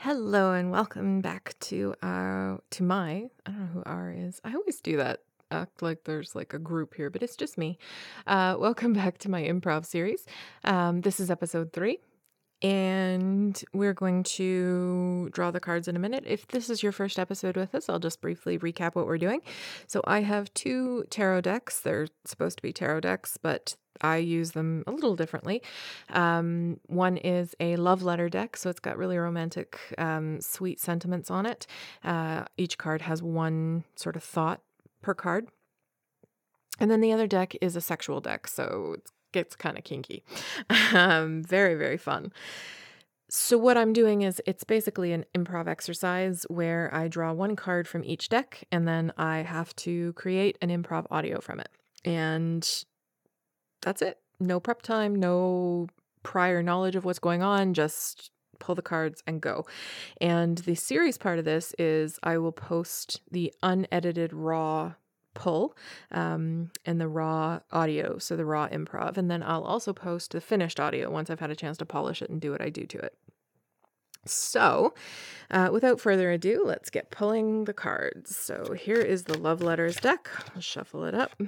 Hello and welcome back to my I don't know who our is. I always do that. Act like there's like a group here, but it's just me. Welcome back to my improv series. This is episode 3, and we're going to draw the cards in a minute. If this is your first episode with us, I'll just briefly recap what we're doing. So I have 2 tarot decks. They're supposed to be tarot decks, but I use them a little differently. One is a love letter deck, so it's got really romantic, sweet sentiments on it. Each card has one sort of thought per card. And then the other deck is a sexual deck, so it gets kind of kinky. Very, very fun. So what I'm doing is it's basically an improv exercise where I draw one card from each deck, and then I have to create an improv audio from it. And that's it. No prep time, no prior knowledge of what's going on, just pull the cards and go. And the series part of this is I will post the unedited raw pull and the raw audio, so the raw improv. And then I'll also post the finished audio once I've had a chance to polish it and do what I do to it. So without further ado, let's get pulling the cards. So here is the Love Letters deck. I'll shuffle it up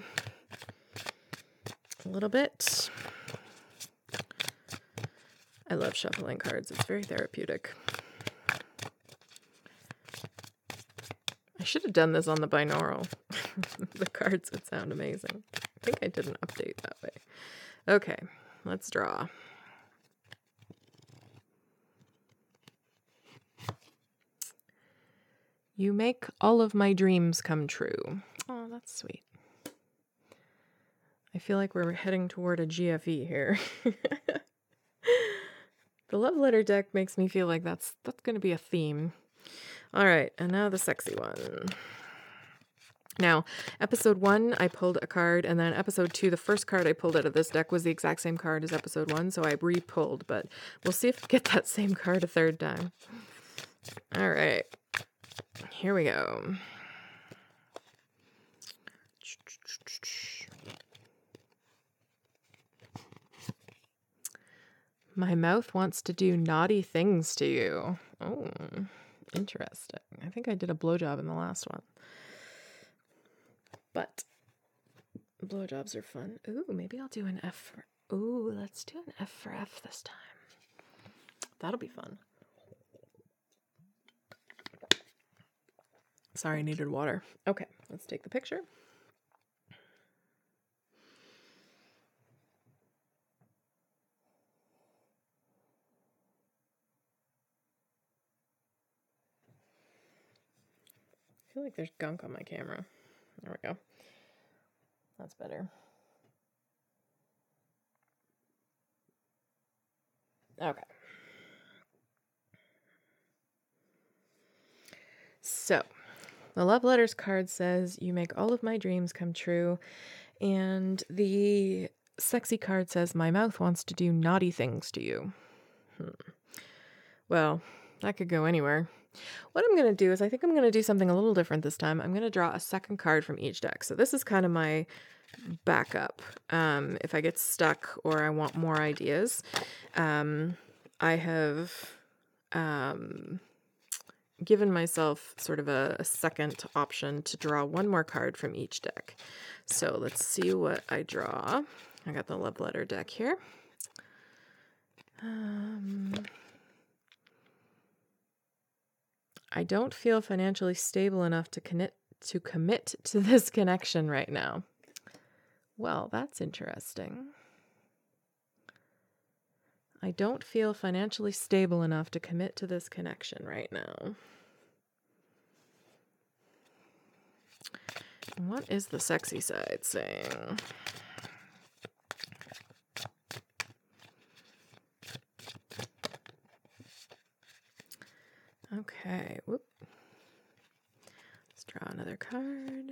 a little bit. I love shuffling cards. It's very therapeutic. I should have done this on the binaural. The cards would sound amazing. I think I did an update that way. Okay, let's draw. You make all of my dreams come true. Oh, that's sweet. I feel like we're heading toward a GFE here. The love letter deck makes me feel like that's going to be a theme. All right, and now the sexy one. Now, episode 1, I pulled a card, and then episode 2, the first card I pulled out of this deck was the exact same card as episode 1, so I re-pulled, but we'll see if we get that same card a third time. All right, here we go. My mouth wants to do naughty things to you. Oh, interesting. I think I did a blowjob in the last one. But blowjobs are fun. Ooh, maybe I'll do an F for... Ooh, let's do an F for F this time. That'll be fun. Sorry, I needed water. Okay, let's take the picture. I feel like there's gunk on my camera. There we go. That's better. Okay. So, the love letters card says, you make all of my dreams come true. And the sexy card says, my mouth wants to do naughty things to you. Well, that could go anywhere. What I'm going to do is I think I'm going to do something a little different this time. I'm going to draw a second card from each deck. So this is kind of my backup. If I get stuck or I want more ideas, I have given myself sort of a second option to draw one more card from each deck. So let's see what I draw. I got the love letter deck here. I don't feel financially stable enough to commit to this connection right now. Well, that's interesting. I don't feel financially stable enough to commit to this connection right now. What is the sexy side saying? Okay, whoop. Let's draw another card.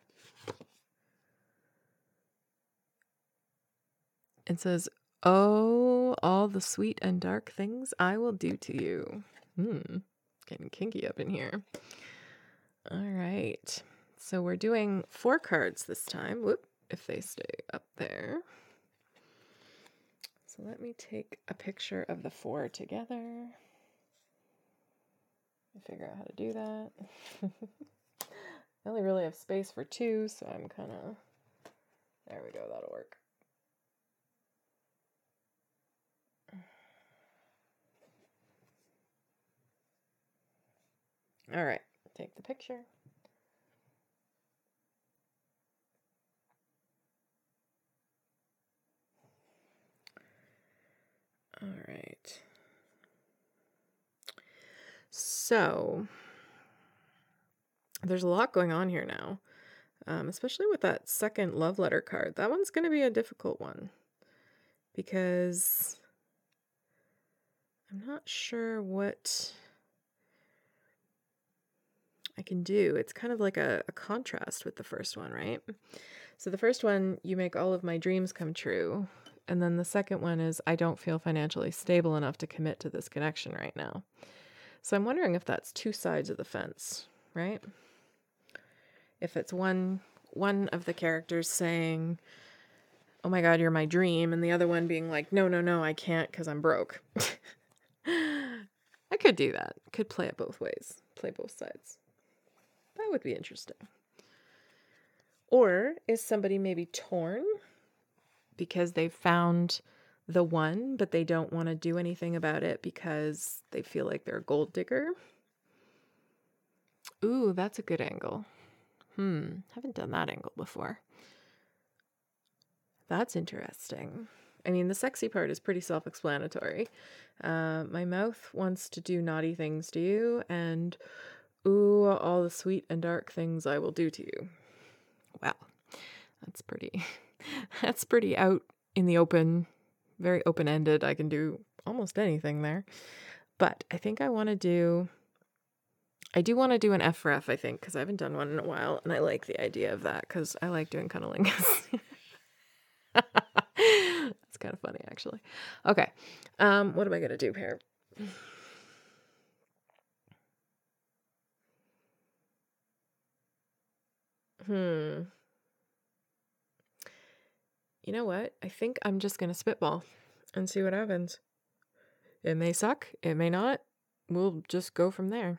It says, oh, all the sweet and dark things I will do to you. Getting kinky up in here. All right. So we're doing 4 cards this time. Whoop, if they stay up there. So let me take a picture of the 4 together. figure out how to do that. I only really have space for 2, so I'm kind of... There we go, that'll work. All right, take the picture. All right. So, there's a lot going on here now, especially with that second love letter card. That one's going to be a difficult one because I'm not sure what I can do. It's kind of like a contrast with the first one, right? So the first one, you make all of my dreams come true. And then the second one is, I don't feel financially stable enough to commit to this connection right now. So I'm wondering if that's 2 sides of the fence, right? If it's one of the characters saying, oh my God, you're my dream, and the other one being like, no, I can't because I'm broke. I could do that. Could play it both ways. Play both sides. That would be interesting. Or is somebody maybe torn because they've found the one, but they don't want to do anything about it because they feel like they're a gold digger? Ooh, that's a good angle. Haven't done that angle before. That's interesting. I mean, the sexy part is pretty self-explanatory. My mouth wants to do naughty things to you, and ooh, all the sweet and dark things I will do to you. Wow, that's pretty out in the open, very open-ended. I can do almost anything there. But I think I do want to do an F for F, I think, because I haven't done one in a while, and I like the idea of that because I like doing cunnilingus. It's kind of funny, actually. Okay, what am I going to do here? You know what? I think I'm just going to spitball and see what happens. It may suck. It may not. We'll just go from there.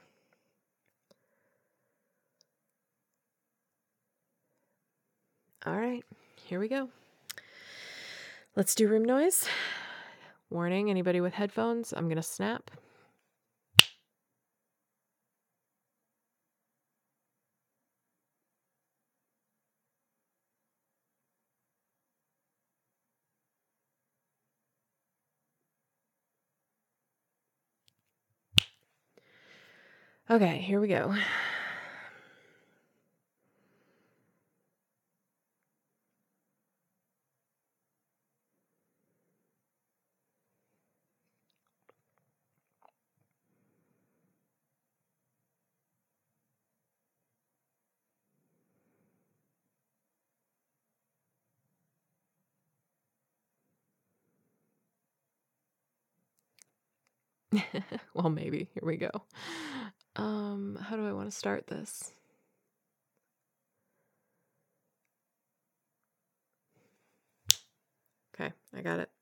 All right, here we go. Let's do room noise. Warning, anybody with headphones, I'm going to snap. Okay, here we go. Well, maybe. Here we go. How do I want to start this? Okay, I got it.